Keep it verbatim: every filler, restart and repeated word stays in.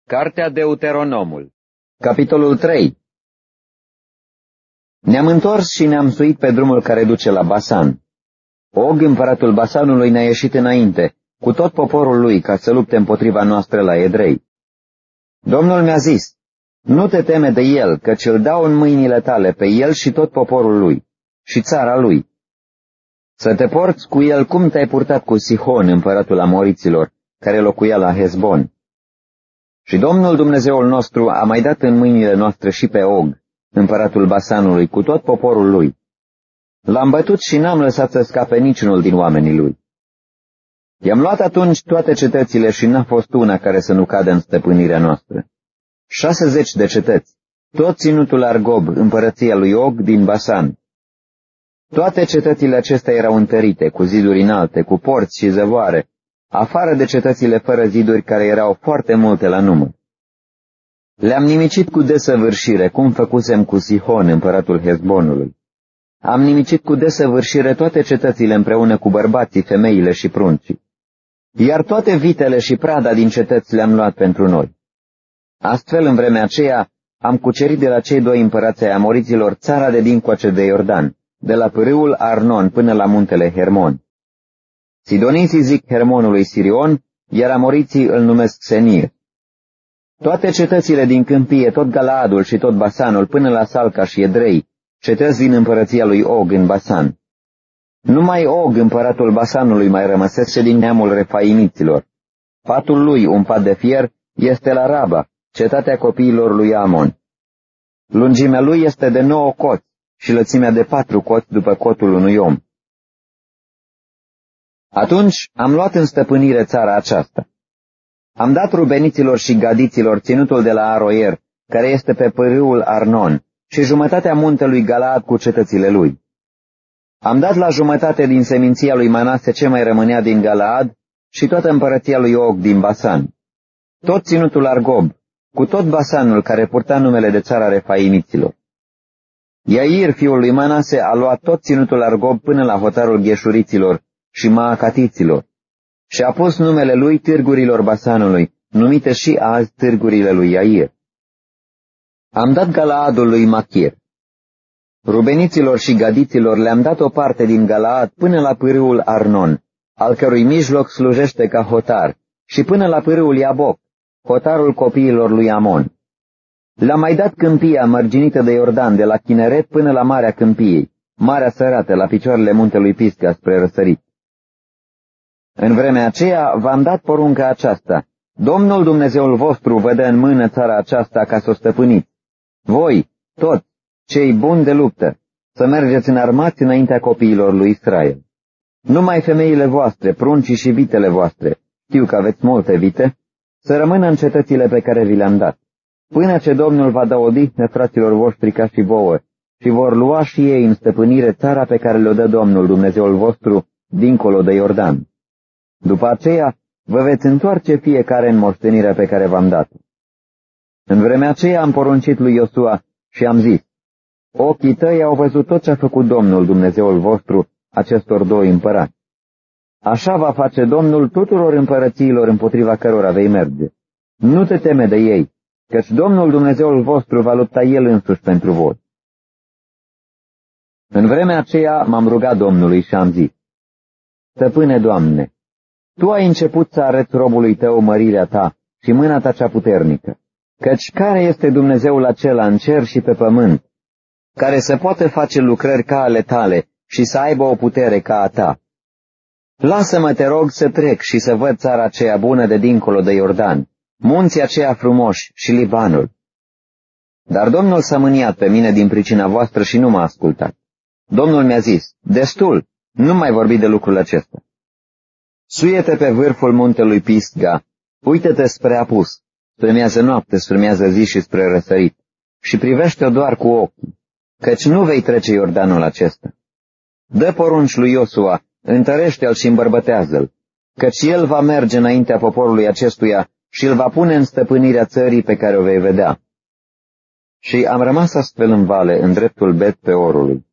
Cartea Deuteronomul, Capitolul trei. Ne-am întors și ne-am suit pe drumul care duce la Basan. Og, împăratul Basanului, ne-a ieșit înainte, cu tot poporul lui, ca să lupte împotriva noastră la Edrei. Domnul mi-a zis, nu te teme de el, căci îl dau în mâinile tale pe el și tot poporul lui, și țara lui. Să te porți cu el cum te-ai purtat cu Sihon, împăratul Amoriților, care locuia la Hezbon. Și Domnul Dumnezeul nostru a mai dat în mâinile noastre și pe Og, împăratul Basanului, cu tot poporul lui. L-am bătut și n-am lăsat să scape niciunul din oamenii lui. I-am luat atunci toate cetățile și n-a fost una care să nu cadă în stăpânirea noastră. șasezeci de cetăți, tot ținutul Argob, împărăția lui Og din Basan. Toate cetățile acestea erau întărite, cu ziduri înalte, cu porți și zăvoare, afară de cetățile fără ziduri, care erau foarte multe la număr. Le-am nimicit cu desăvârșire, cum făcusem cu Sihon, împăratul Hezbonului. Am nimicit cu desăvârșire toate cetățile împreună cu bărbații, femeile și pruncii. Iar toate vitele și prada din cetăți le-am luat pentru noi. Astfel, în vremea aceea, am cucerit de la cei doi împărați ai Amoriților țara de dincoace de Iordan, de la pârâul Arnon până la muntele Hermon. Sidoniții zic Hermonului Sirion, iar amoriții îl numesc Senir. Toate cetățile din câmpie, tot Galaadul și tot Basanul, până la Salca și Edrei, cetăți din împărăția lui Og în Basan. Numai Og, împăratul Basanului, mai rămăsese din neamul refaimiților. Patul lui, un pat de fier, este la Raba, cetatea copiilor lui Amon. Lungimea lui este de nouă coți și lățimea de patru coți după cotul unui om. Atunci am luat în stăpânire țara aceasta. Am dat rubeniților și gadiților ținutul de la Aroier, care este pe pârâul Arnon, și jumătatea muntelui Galaad cu cetățile lui. Am dat la jumătate din seminția lui Manase ce mai rămânea din Galaad și toată împărăția lui Og din Basan. Tot ținutul Argob, cu tot Basanul care purta numele de țara refaimiților. Iair, fiul lui Manase, a luat tot ținutul Argob până la hotarul Gheșuriților și Maacatiților și a pus numele lui târgurilor Basanului, numite și azi târgurile lui Iair. Am dat Galaadul lui Machir. Rubeniților și gadiților le-am dat o parte din Galaad până la pârâul Arnon, al cărui mijloc slujește ca hotar, și până la pârâul Iaboc, hotarul copiilor lui Amon. Le-am mai dat câmpia mărginită de Iordan, de la Chineret până la Marea Câmpiei, Marea Sărată, la picioarele muntelui Pisga spre răsărit. În vremea aceea v-am dat porunca aceasta: Domnul Dumnezeul vostru vă dă în mână țara aceasta ca să o stăpâniți. Voi, toți, cei buni de luptă, să mergeți înarmați înaintea copiilor lui Israel. Numai femeile voastre, pruncii și vitele voastre, știu că aveți multe vite, să rămână în cetățile pe care vi le-am dat, până ce Domnul va da odihnă fraților voștri ca și vouă, și vor lua și ei în stăpânire țara pe care le-o dă Domnul Dumnezeul vostru dincolo de Iordan. După aceea vă veți întoarce fiecare în moștenirea pe care v-am dat-o. În vremea aceea am poruncit lui Iosua și am zis: ochii tăi au văzut tot ce a făcut Domnul Dumnezeul vostru acestor doi împărați. Așa va face Domnul tuturor împărățiilor împotriva cărora vei merge. Nu te teme de ei, căci Domnul Dumnezeul vostru va lupta El însuși pentru voi. În vremea aceea m-am rugat Domnului și am zis: Stăpâne, Doamne, Tu ai început să arăți robului Tău mărirea Ta și mâna Ta cea puternică, căci care este Dumnezeul acela în cer și pe pământ, care să poată face lucrări ca ale Tale și să aibă o putere ca a Ta? Lasă-mă, te rog, să trec și să văd țara aceea bună de dincolo de Iordan, munții aceia frumoși și Libanul. Dar Domnul s-a mâniat pe mine din pricina voastră și nu m-a ascultat. Domnul mi-a zis: destul, nu mai vorbi de lucrul acesta. Suie-te pe vârful muntelui Pisga, uită-te spre apus, spre miază noapte, spre miază zi și spre răsărit, și privește-o doar cu ochii, căci nu vei trece Iordanul acesta. Dă porunci lui Iosua, întărește-l și îmbărbătează-l, căci el va merge înaintea poporului acestuia și îl va pune în stăpânirea țării pe care o vei vedea. Și am rămas astfel în vale, în dreptul Bet Peorului.